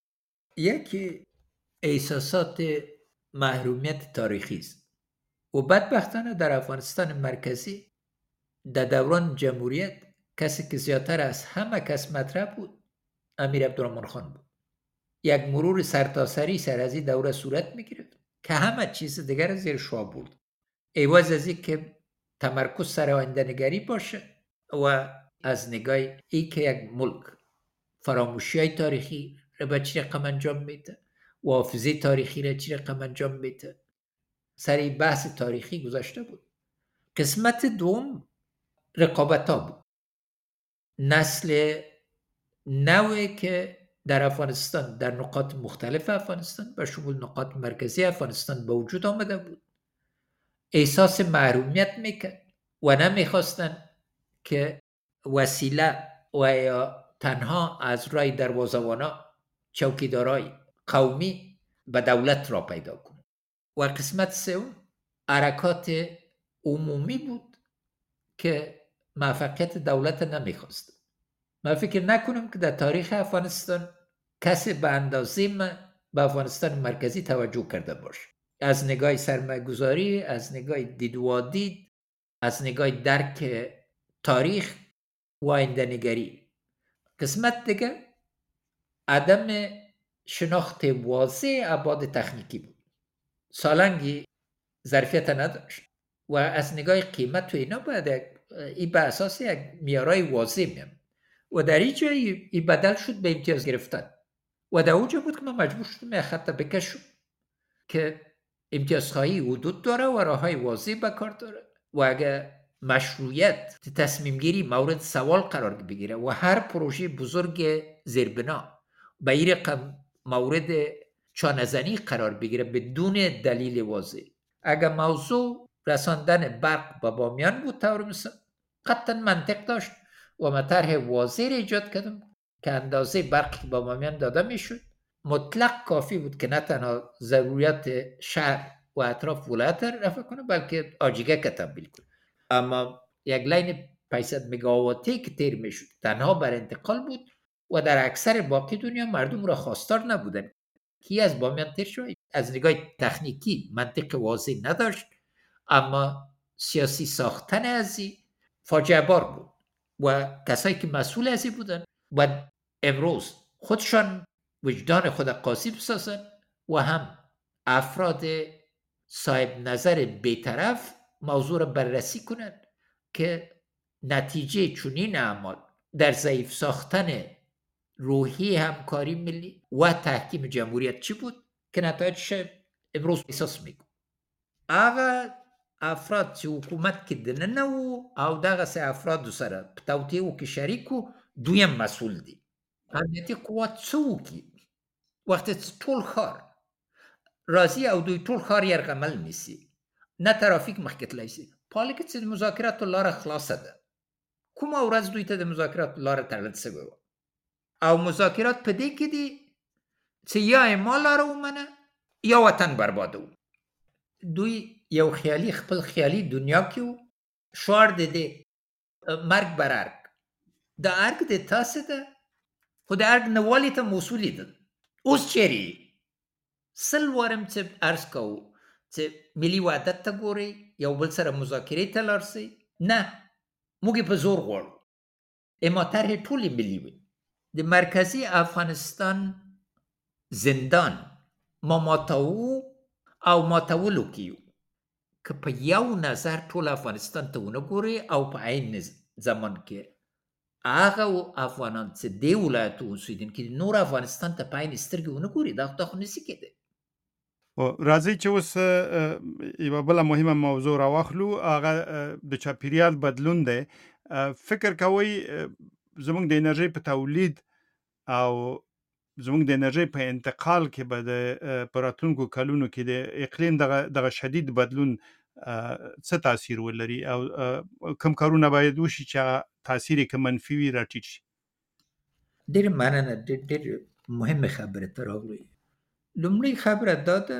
یکی احساسات محرومیت تاریخی است و بدبختانه در افغانستان مرکزی در دوران جمهوریت کسی که زیادتر از همه کس مطرح بود امیر عبدالرحمن خان بود. یک مرور سرتاسری سر از این دوره صورت میگرفت که همه چیز دیگر زیر شوا برد. ایواز از این که تمرکز سر آینده نگری باشه و از نگاه ای که یک ملک فراموشی های تاریخی را به چی رقم انجام میده و حافظه تاریخی را چی رقم انجام میده سر این بحث تاریخی گذاشته بود. قسمت دوم رقابت ها بود. نسل نوعی که در افغانستان در نقاط مختلف افغانستان به شمول نقاط مرکزی افغانستان به وجود آمده بود احساس محرومیت میکرد و نمیخواستن که وسیله و یا تنها از رای دروازه‌وانا چوکیدارای قومی به دولت را پیدا کنند. و قسمت سوم حرکات عمومی بود که موفقیت دولت نمیخواست. من فکر نکنم که در تاریخ افغانستان کسی به اندازه من به افغانستان مرکزی توجه کرده باشه. از نگاه سرمایه‌گذاری، از نگاه دیدوادید، از نگاه درک تاریخ و آینده‌نگری. قسمت دیگه عدم شناخت واضح ابعاد تکنیکی بود. سالنگی ظرفیت نداشت و از نگاه قیمت و اینا باید این به اساس یک معیارای واضح میام و در این جایی این بدل شد به امتیاز گرفتن و در اونجا بود که من مجبور شدم یک خط بکشم که امتیازخواهی حدود داره و راههای واضح به کار داره و اگر مشروعیت تصمیم گیری مورد سوال قرار بگیره و هر پروژه بزرگ زیربنا به این رقم مورد چانه‌زنی قرار بگیره بدون دلیل واضح. اگر موضوع رساندن برق به بامیان بود طور مثلا قطعا منطق داشت و من طرح واضح ایجاد کردم که اندازه برقی که به بامیان داده میشد مطلق کافی بود که نه تنها ضروریات شهر و اطراف ولایت رفع کنه بلکه آجیگه که تبدیل کنه. اما یک لین 500 مگاواتی که تیر میشد تنها بر انتقال بود و در اکثر باقی دنیا مردم را خواستار نبودن کی از بامیان تیر شد. از نگاه تکنیکی منطق واضح نداشت اما سیاسی ساختن ازی فاجعه بار بود و کسایی که مسئول ازی بودن و امروز خودشان وجدان خود قاسی بسازن و هم افراد صاحب نظر بیطرف موضوع را بررسی کنند که نتیجه چنین اعمال در ضعیف ساختن روحی همکاری ملی و تحکیم جمهوریت چی بود که نتایجش امروز احساس میکنم. هغه افراد چې حکومت کې دننه وو او دغه سه افراد سره په توطیو کې شریک وو دویم مسئول دي. امنیتي قوات څه وکړي وخت ټول ښار راځي او دوی ټول ښار یرغمل نیسي نه ترافیک مخکې تللی سي په حال کې چې د مذاکراتو لاره خلاصه ده. کومه ورځ دوی ته د مذاکراتو لاره تړل سوې وه او مذاکرات په دې کې دي چې یا ما لاره ومنه یا وطن بربادوو. دوی یو خیالي خپل خیالي دنیا کې وو شعار د دې مرګ بر ارګ د ارګ د تاسې ده خو د ارګ نوالی ته موصولي ده. اوس چیرې سل وارم چې عرض کوو چې ملي وحدت ته ګورئ، یو بل سره مذاکرې ته لاړ شئ، نه موږ یې په زور غواړو. اما طرحې ټولې ملي وي. د مرکزي افغانستان زندان ما ماتوو او ماتولو کې یو. که په یو نظر ټول افغانستان ته ونه ګورئ او په عین زمان کې هغه افغانان چې دې ولایتو اوسېدونکي دي نور افغانستان ته په عین سترګې ونه ګوري، دا خو نشي کېدی. راځئ چې اوس یوه بله مهمه موضوع راواخلو، هغه د چاپیریال بدلون دی. فکر کوئ زموږ د انرژۍ په تولید او زموږ د انرژۍ په انتقال کې به د په راتلونکو کلونو کې د اقلیم دغه شدید بدلون څه تاثیر ولري او کوم کارونه باید وشي چې هغه تاثیر یې که منفي وي راټیټ شي؟ ډېره مننه، ډېر مهمه خبره ته راغلئ. لومړۍ خبره دا ده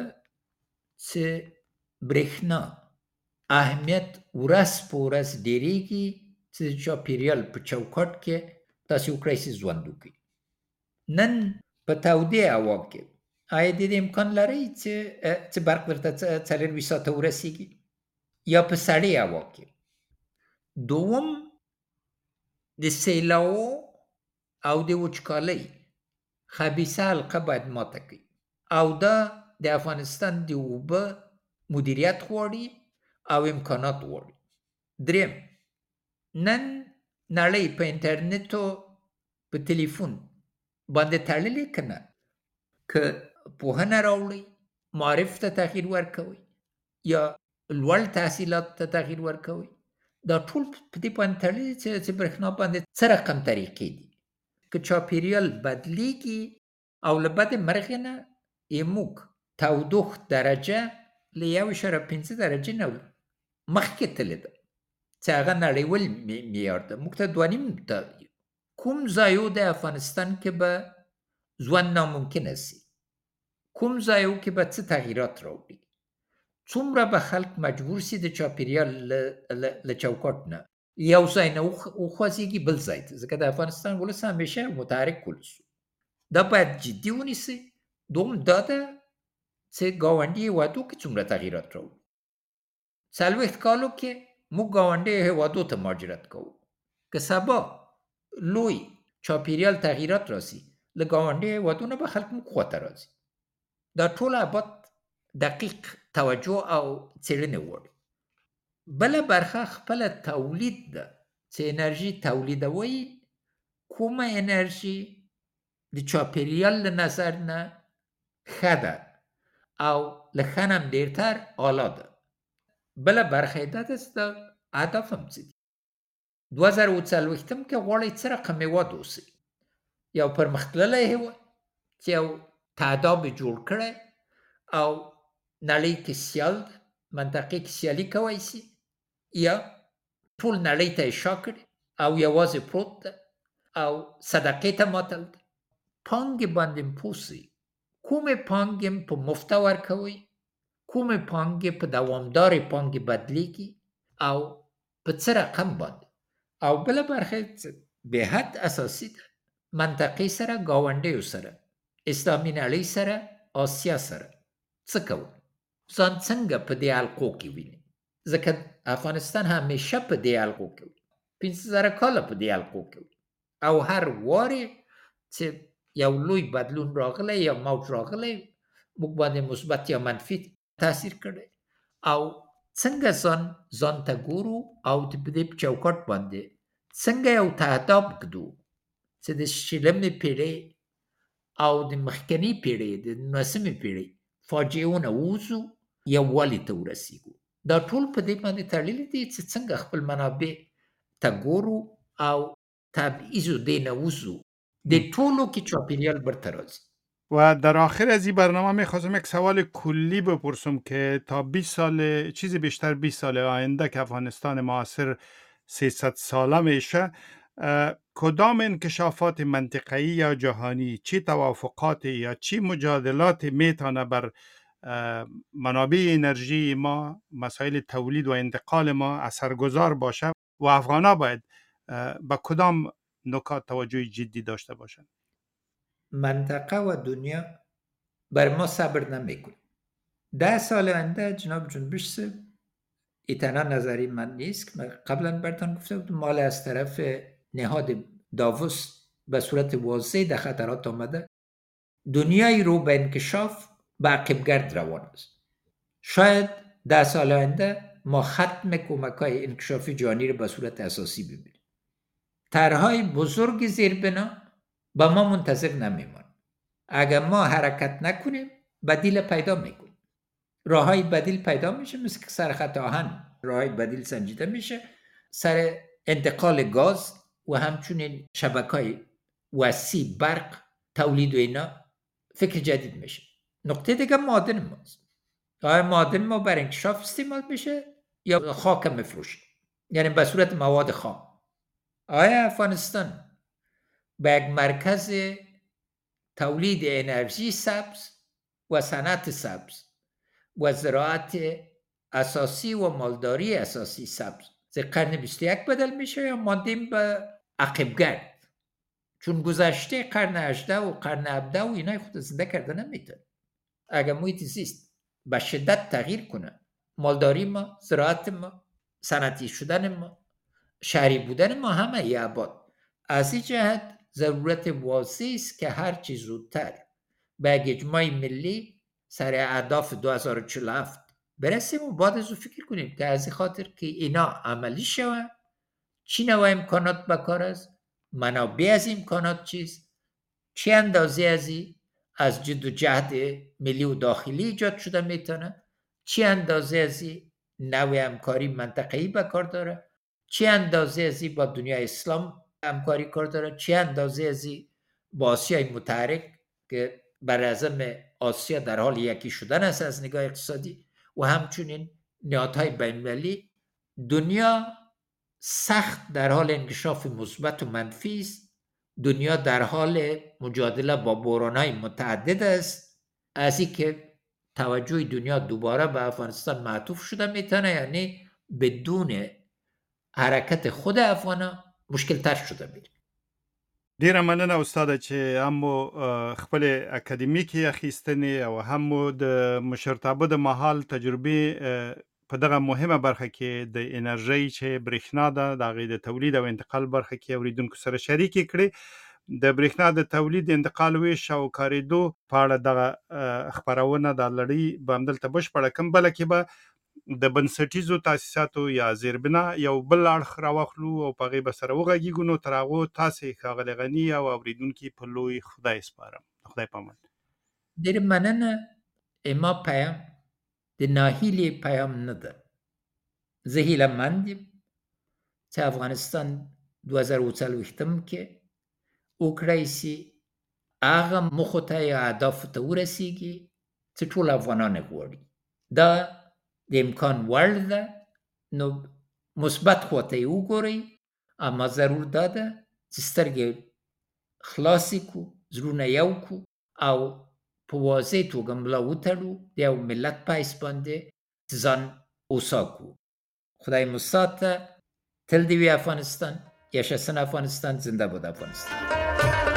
چې برېښنا اهمیت ورځ په ورځ ډېرېږي چې د چاپېریال په چوکاټ کې تاسې وکړئ چې ژوند وکړئ. نن په تودې هوا کې آیا د دې امکان لرئ چې برق درته 24 ساعته ورسیږي؟ یا په سړې هوا کې؟ دوم، د سیلاو او د وچکالۍ خبیثه حلقه باید ماته کړي، او دا د افغانستان د اوبه مدیریت غواړي او امکانات غواړي. دریم، نن نړۍ په انټرنیټ او په تلیفون باندې تړلې که نه؟ که پوهنه راوړئ، معارف ته تغییر ورکوئ یا لوړ تحصیلات ته تغییر ورکوئ، دا ټول په دې باندې تړلي چې برېښنا باندې څه رقم طریقې دي. که چاپېریال بدلیږي او له بدې مرغې نه موږ تودوخ درجه له 1.5 درجې نه مخکې تللی ده چې هغه نړیوال معیار ده، موږ ته 2.5 ته. کوم ځایو د افغانستان کې به ژوند ناممکنه سي؟ کوم ځایو کې به څه تغییرات راوړي؟ څومره به خلک مجبور سي د چاپېریال له چوکاټ نه یو ځای نه وخوځېږي بل ځای ته؟ ځکه د افغانستان ولس همیشه متحرک ولس، دا باید جدي ونیسئ. دوم دا ده چې ګاونډي هېوادو کې څومره تغییرات راوړي. 40 کالو کې موږ ګاونډي هېوادو ته مهاجرت کوو. که سبا لوی چاپېریال تغییرات راسي، له ګاونډي هېوادونه به خلک موږ خواته راځي. دا ټول ابد دقیق توجه او څېړنې غواړي. بله برخه خپله تولید ده چې انرژي تولیدوئ، کومه انرژي د چاپېریال له نظر نه ښه ده او له ښه نه هم ډېرتر اعلی ده. بله برخه یې دا ده چې دا هدف هم څه دي. 2040 کې غواړئ څه رقم هېواد اوسئ؟ یو پرمختللی هېواد چې یو تعداد جوړ کړی او نړۍ کې سیال ده، منطقې کې سیالي کوی سي، یا ټول نړۍ ته یې شا کړي او یوازې پروت ده او صدقې ته ماتل ده؟ پانګې باندې پوه سئ، کومې پانګې په مفته ورکوئ، کومې پانګې په دوامدارې پانګې بدلیږي او په څه رقم باندې. او بله برخه به حد اساسي ده، منطقې سره، ګاونډیو سره، اسلامي نړۍ سره، آسیا سره څه کوو؟ ځان څنګه په دې حلقو کې ویني؟ ځکه افغانستان همیشه په دې حلقو کې وي، 15,000 کاله په دې حلقو کې وي، او هر وارې چې یو لوی بدلون راغلی یا موج راغلی، موږ باندې مثبت یا منفي تاثیر کړی. او څنګه ځان ته ګورو او د دې په چوکاټ باندې څنګه یو تهداب ږدو چې د 20مې پېړۍ او د مخکني پېړۍ د 19مې پېړۍ فاجعو نه ووځو، یووالي ته ورسیږو. دا ټول په دې باندې تړلي دي چې څنګه خپل منابع ته ګورو او تبعیض دې نه وځو، د ټولو کې چاپېریال برته راځي. و در آخر از این برنامه میخواستم یک سوال کلی بپرسم که تا 20 سال، چیزی بیشتر 20 سال آینده که افغانستان معاصر 300 ساله میشه، کدام انکشافات منطقه‌ای یا جهانی، چی توافقات یا چی مجادلات میتونه بر منابع انرژی ما، مسائل تولید و انتقال ما اثرگذار باشه و افغانا باید به کدام نکات توجه جدی داشته باشند؟ منطقه و دنیا بر ما صبر نمیکنه. 10 سال آینده جناب جنبش صاحب، ایتنا نظری من نیست که من قبلا براتون گفته بودم، مال از طرف نهاد داووس به صورت واضح در خطرات آمده. دنیای رو به انکشاف به عقبگرد روان است. شاید 10 سال آینده ما ختم کمک‌های انکشافی جهانی رو به صورت اساسی ببینیم. طرح‌های بزرگ زیربنا به ما منتظر نمیمان. اگر ما حرکت نکنیم بدیل پیدا میکنیم. راه‌های بدیل پیدا میشه، مثل که سر خط آهن راه‌های بدیل سنجیده میشه، سر انتقال گاز و همچنین شبکه‌های وسیع برق تولید و اینا فکر جدید میشه. نقطه دیگه معادن ماست. آیا معادن ما بر انکشاف استعمال میشه یا خاک مفروشه، یعنی به صورت مواد خام. آیا افغانستان به یک مرکز تولید انرژی سبز و صنعت سبز و زراعت اساسی و مالداری اساسی سبز در قرن 21 بدل میشه یا ماندیم به عقبگرد؟ چون گذشته قرن 18 و قرن 17 و اینا خود زنده کرده نمیتونه. اگر محیط زیست به شدت تغییر کنه، مالداری ما، زراعت ما، صنعتی شدن ما، شهری بودن ما همه یه آباد. از این جهت ضرورت واضح است که هر چیز زودتر به اجماع ملی سر اهداف 2047 برسیم و بعد از او فکر کنیم که از این خاطر که اینا عملی شود چی نوع امکانات بکار است، منابع از امکانات چیست، چه اندازه از جد و جهد ملی و داخلی ایجاد شده میتونه، چه اندازه از نوع همکاری منطقه‌ای بکار داره، چه اندازه از با دنیای اسلام همکاری کار داره، چه اندازه از با آسیای متحرک که بر اعظم آسیا در حال یکی شدن است از نگاه اقتصادی و همچنین نهادهای بین‌المللی. دنیا سخت در حال انکشاف مثبت و منفی است. دنیا در حال مجادله با بحران‌های متعدد است. از این که توجه دنیا دوباره به افغانستان معطوف شده میتونه، یعنی بدون حرکت خود افغانا مشکل تر شده میره. ډیره مننه استاده چې هم خپل اکاډمیکي اخیستنې او هم د مشرتابه د مهال تجربې په دغه مهمه برخه کې د انرژي چې برېښنا ده د هغې د تولید او انتقال برخه کې اوریدونکو سره شریکې کړې. د برېښنا د تولید، انتقال، ویش او کارېدو په اړه دغه خپرونه د لړۍ به همدلته بشپړه کړم. بله کې به د بنسټیزو تاسیساتو یا زیربنا یو بل اړخ راواخلو او په هغې به سره وغږیږو. نو تر هغو تاسې ښاغلی غني او اورېدونکي په لوی خدای سپارم. خدای پامان. ډېره مننه. اما پیام د ناهیلي پیام نه ده. زه هیله مند یم چې افغانستان 2040 کې وکړی سي هغه موخو ته یا اهدافو ته ورسیږي چې ټول افغانان غواړي. دا د امکان وړ ده، نو مثبت خواته یې وګورئ. اما ضرور دا ده چې سترګې خلاصې کړو، زړونه یو کړو او په واضح توګه ملا وتړو د یو ملت په حیث باندې ځان اوسا کړو. خدای مو ساته. تل دې وي افغانستان. یشسن افغانستان. زنده باد افغانستان.